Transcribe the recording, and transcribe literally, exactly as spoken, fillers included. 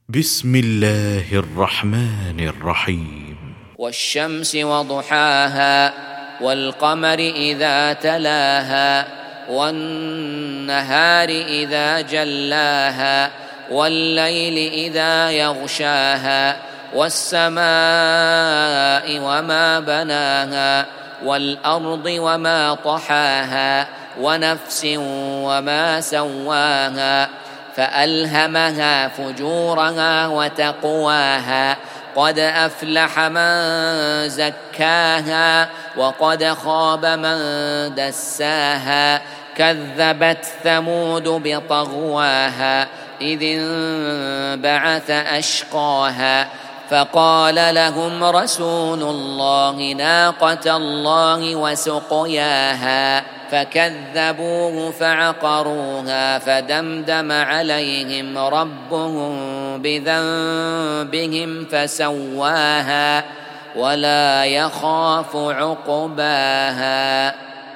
بسم الله الرحمن الرحيم. والشمس وضحاها والقمر إذا تلاها والنهار إذا جلاها والليل إذا يغشاها والسماء وما بناها والأرض وما طحاها ونفس وما سواها فألهمها فجورها وتقواها قد أفلح من زكاها وقد خاب من دساها كذبت ثمود بطغواها إذ انبعث أشقاها فقال لهم رسول الله ناقة الله وسقياها فكذبوه فعقروها فدمدم عليهم ربهم بذنبهم فسواها ولا يخاف عقباها.